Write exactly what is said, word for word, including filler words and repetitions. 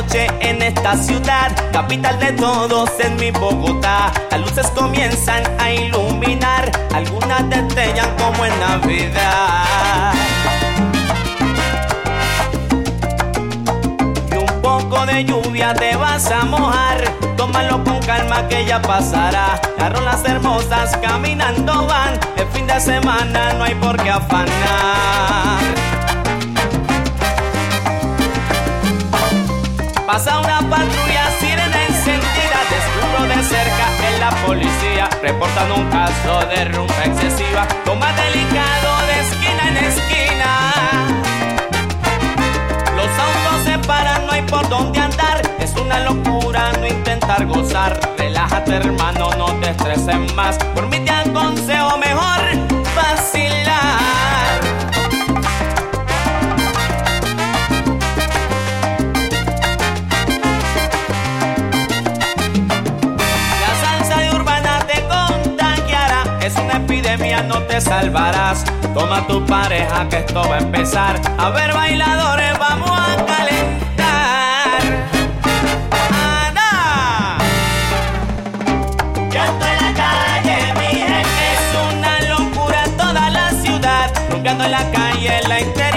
noche en esta ciudad, capital de todos en mi Bogotá. Las luces comienzan a iluminar, algunas destellan como en Navidad. Y un poco de lluvia te vas a mojar, tómalo con calma que ya pasará. Las rolas hermosas caminando van, el fin de semana no hay por qué afanar. Pasa una patrulla, sirena encendida, descubro de cerca en la policía, reportando un caso de rumba excesiva, lo más delicado de esquina en esquina. Los autos se paran, no hay por dónde andar, es una locura no intentar gozar. Relájate hermano, no te estreses más, por mí te aconsejo mejor vacilar. Es una epidemia, no te salvarás. Toma tu pareja que esto va a empezar. A ver bailadores, vamos a calentar. ¡Ana! Ya estoy en la calle, mi gente. Es una locura toda la ciudad, rumbeando en la calle, en la internet.